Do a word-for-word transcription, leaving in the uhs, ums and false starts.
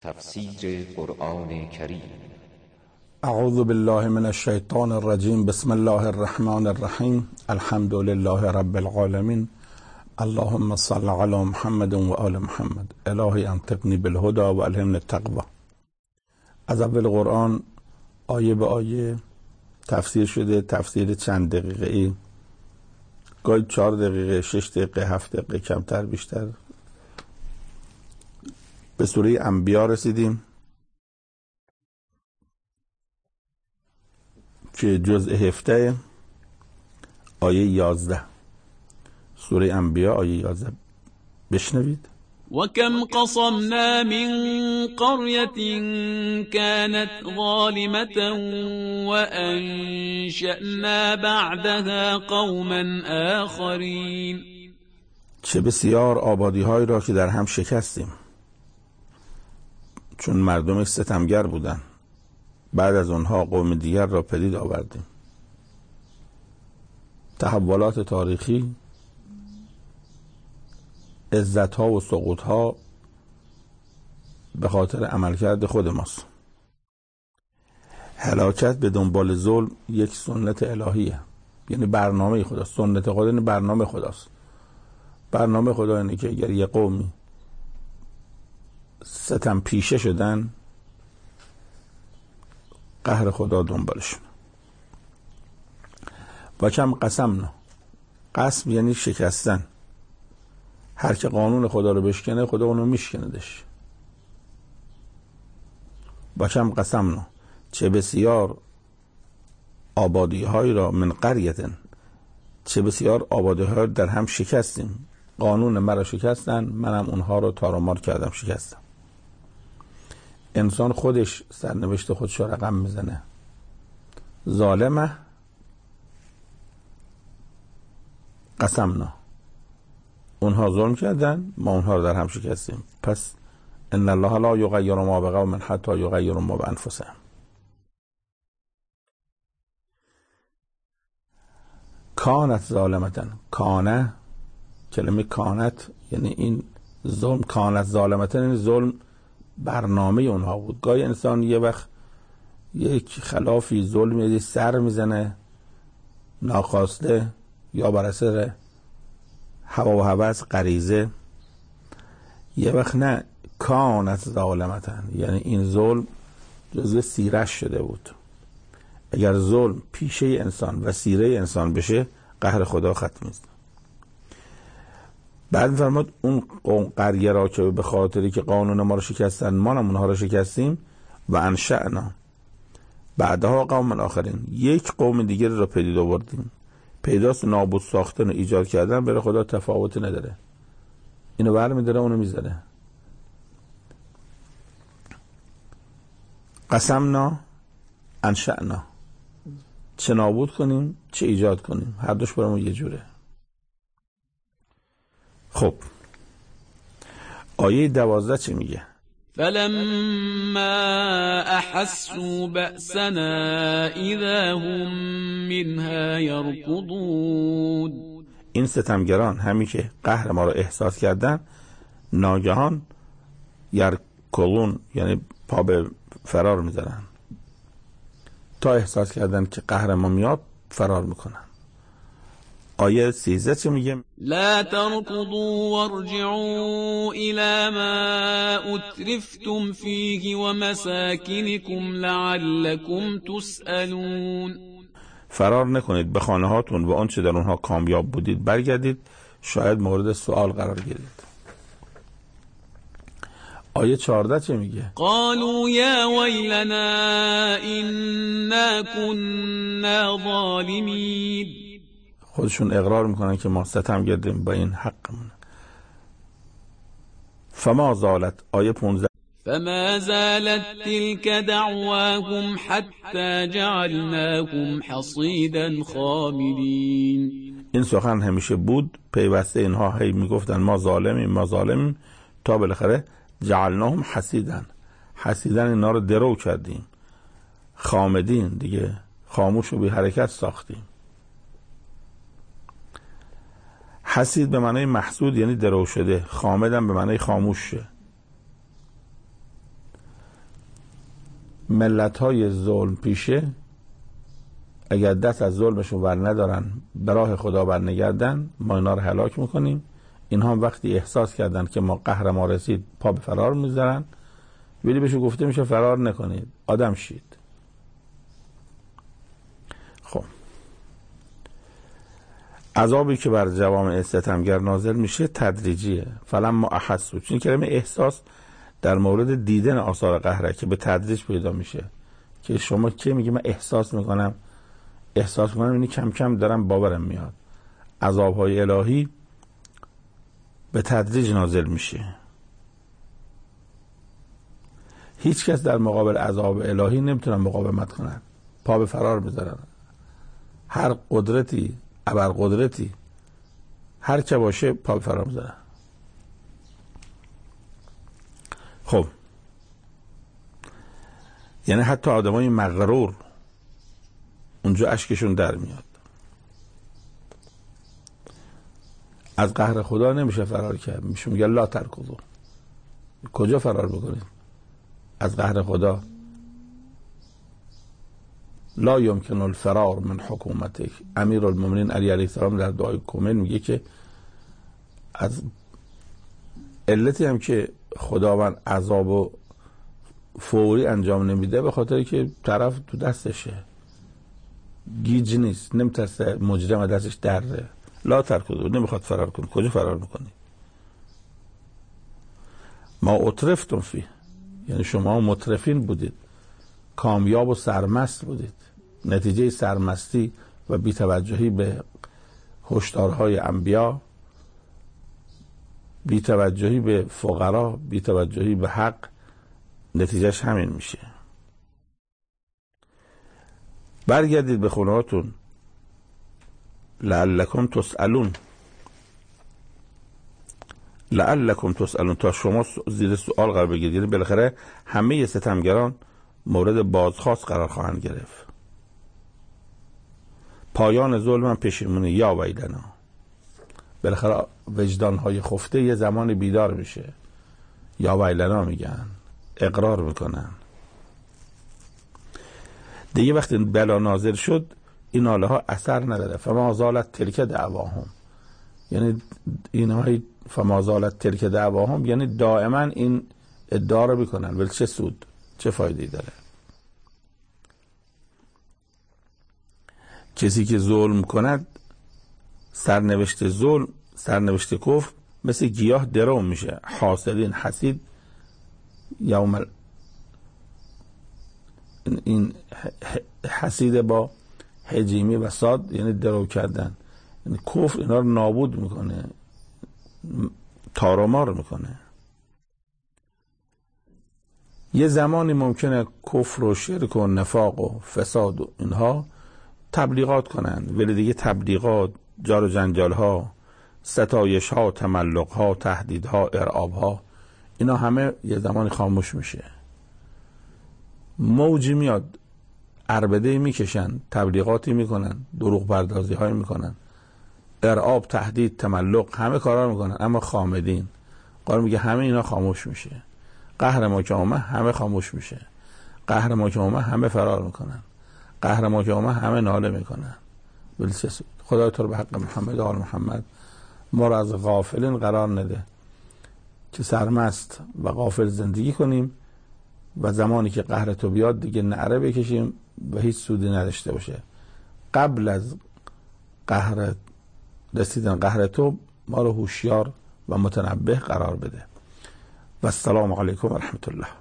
تفسیر قرآن کریم. اعوذ بالله من الشیطان الرجیم. بسم الله الرحمن الرحیم. الحمد لله رب العالمین. اللهم صل علی محمد و آل محمد. الهی انطقنی بالهدى و الهمنی التقوی. از اول قرآن آیه به آیه تفسیر شده، تفسیر چند دقیقه ای، گاهی چهار دقیقه، شش دقیقه، هفت دقیقه، کمتر بیشتر. به سوره انبیا رسیدیم که جزء هفته آیه یازده. سوره انبیا آیه یازده. بشنوید. وكم قصمنا من قرية كانت ظالمة وأنشأنا بعدها قوما آخرين. چه بسیار آبادی هایی را که در هم شکستیم، چون مردم ستمگر بودند. بعد از اونها قوم دیگر را پدید آوردیم. تحولات تاریخی، عزت‌ها و سقوط‌ها به خاطر عملکرد خود ماست. هلاکت به دنبال ظلم یک سنت الهیه، یعنی برنامه خداست. سنت خدا یعنی برنامه خداست. برنامه خدا اینه که اگر یک قومی ستم پیشه شدن، قهر خدا دنبالشون. و کم قسمنا. قسم یعنی شکستن. هر که قانون خدا رو بشکنه، خدا اونو میشکندش. و کم قسمنا. چه بسیار آبادی های را من قریتن، چه بسیار آبادی های در هم شکستیم. قانون مرا شکستن، منم اونها رو تارمار کردم، شکستم. انسان خودش سرنوشت خودش رو رقم میزنه. ظالمه قسمنا. اونها ظلم کردن، ما اونها رو در هم شکستیم. پس ان الله لا یغیر ما بقوم حتی یغیروا ما بانفسهم. کانت ظالمتن. کانه کلمه کانت یعنی این ظلم. کانت ظالمتن یعنی ظلم برنامه اونها بود. گاهی انسان یه وقت یک خلافی ظلمی سر میزنه ناخواسته یا بر اثر هوا و هوس، غریزه. یه وقت نه، کانت ظالمتن یعنی این ظلم جزء سیرش شده بود. اگر ظلم پیشه انسان و سیره انسان بشه، قهر خدا ختم است. بعد فرمود اون قریه را که به خاطری که قانون ما رو شکستن، ما هم اونها رو شکستیم. و انشأنا بعدها قوم آخرین، یک قوم دیگر رو پدید آوردیم. پیداست نابود ساختن و ایجاد کردن برای خدا تفاوت نداره. اینو برمی داره اونو میذاره. قسمنا انشأنا، چه نابود کنیم چه ایجاد کنیم، هر دوش برامون یه جوره. خب آیه دوازده چی میگه؟ فلما احسوا بأسنا اذا هم منها يركضون. این ستمگران همی که قهر ما رو احساس کردن، ناگهان یرکضون یعنی پا به فرار میزنن. تا احساس کردن که قهر ما میاد، فرار میکنن. آیه سیزده چه میگه؟ لا تركضوا وارجعوا الى ما اترفتم فيه ومساكنكم لعلكم تسألون. فرار نکنید، به خانه هاتون و آنچه در اونها کامیاب بودید برگردید، شاید مورد سوال قرار گیرید. آیه چهارده چه میگه؟ قالوا یا ویلنا انا كنا ظالمین. خودشون اقرار میکنن که ما ستم کردیم با این حقمون. فما زالت آیه پانزده. فما زالت تلك دعواهم حتى جعلناهم حصيدا خامدين. این سخن همیشه بود، پیوسته اینها هی میگفتن ما ظالمیم ما ظالمیم، تا بالاخره جعلناهم حصیدا. حصیدا اینا رو درو کردیم. خامدین دیگه خاموش و بی حرکت ساختیم. حسید به معنی محسود یعنی درو شده، خامدن به معنی خاموش شه. ملت های ظلم پیشه اگر دست از ظلمشون بر ندارن، به راه خدا بر نگردن، ما اینا رو هلاک میکنیم. اینها وقتی احساس کردن که ما قهر ما رسید پا به فرار میذارن، ولی بهشون گفته میشه فرار نکنید، آدم شید. خب عذابی که بر جوامع ستمگر نازل میشه تدریجیه. فلما احسوا، چون کلمه احساس در مورد دیدن آثار قهره که به تدریج پیدا میشه، که شما که میگه من احساس میکنم احساس میکنم اینی کم کم دارم باورم میاد. عذابهای الهی به تدریج نازل میشه. هیچ کس در مقابل عذاب الهی نمیتونن مقاومت کنن، پا به فرار میذارن. هر قدرتی، ابر قدرتی، هر چه باشه پا به فرار میذارن. خب یعنی حتی آدمای مغرور اونجا اشکشون در میاد. از قهر خدا نمیشه فرار کرد. میشه میگه لا ترکضوا. کجا فرار بکنید از قهر خدا؟ لا یمکن الفرار من حکومتک. امیر المؤمنین علی علیه السلام در دعای کومل میگه که از علتی هم که خداوند عذاب و فوری انجام نمیده به خاطر که طرف تو دستشه، گیج نیست، نمیترسه مجرم دستش دره. لا ترکضوا، نمیخواد فرار کنه. کجا فرار میکنی؟ ما اطرفتم فی، یعنی شما مترفین بودید، کامیاب و سرمست بودید. نتیجه سرمستی و بی‌توجهی به هشدارهای انبیا، بی‌توجهی به فقرا، بی‌توجهی به حق، نتیجهش همین میشه. برگردید به خونهاتون لعلکم تسألون، لعلکم تسألون، تا شما زیر سوال قرار بگیرید. یعنی بالاخره همه ستمگران مورد بازخواست قرار خواهند گرفت. پایان ظلم هم پشیمونی، یا ویلنا. بالاخره وجدانهای خفته یه زمان بیدار میشه، یا ویلنا میگن، اقرار میکنن. دیگه وقتی بلا نازل شد این ناله ها اثر نداره. فما زالت تلک دعواهم، یعنی اینهای فما زالت تلک دعواهم یعنی دائما این ادعا رو میکنن، ولی چه سود، چه فایده‌ای داره؟ کسی که ظلم کند، سرنوشت ظلم، سرنوشت کفر مثل گیاه درو میشه. حاصلین حسید یوم ال... این حسید با هجیمی و صاد یعنی درو کردن، یعنی کفر اینا رو نابود میکنه، تارمار میکنه. یه زمانی ممکنه کفر و شرک و نفاق و فساد و اینها تبلیغات کنن، ولی دیگه تبلیغات، جار و جنجال ها، ستایش ها، تملق ها، تهدید ها، ارعاب ها، اینا همه یه زمانی خاموش میشه. موجی میاد، عربده میکشن، تبلیغاتی میکنن، دروغ پردازی های میکنن، ارعاب، تهدید، تملق، همه کارا میکنن، اما خامدین قرار میگه همه اینا خاموش میشه. قهر ما که اومد همه خاموش میشه. قهر ما که اومد همه فرار میکنن. قهر ما که اومد همه ناله میکنن. ولی چه سود؟ خدا تو رو به حق محمد و آل محمد ما رو از غافلین قرار نده که سرمست و غافل زندگی کنیم و زمانی که قهر تو بیاد دیگه نعره بکشیم و هیچ سودی نداشته باشه. قبل از قهر رسیدن قهر تو ما رو هوشیار و متنبه قرار بده. و السلام علیکم و رحمت الله.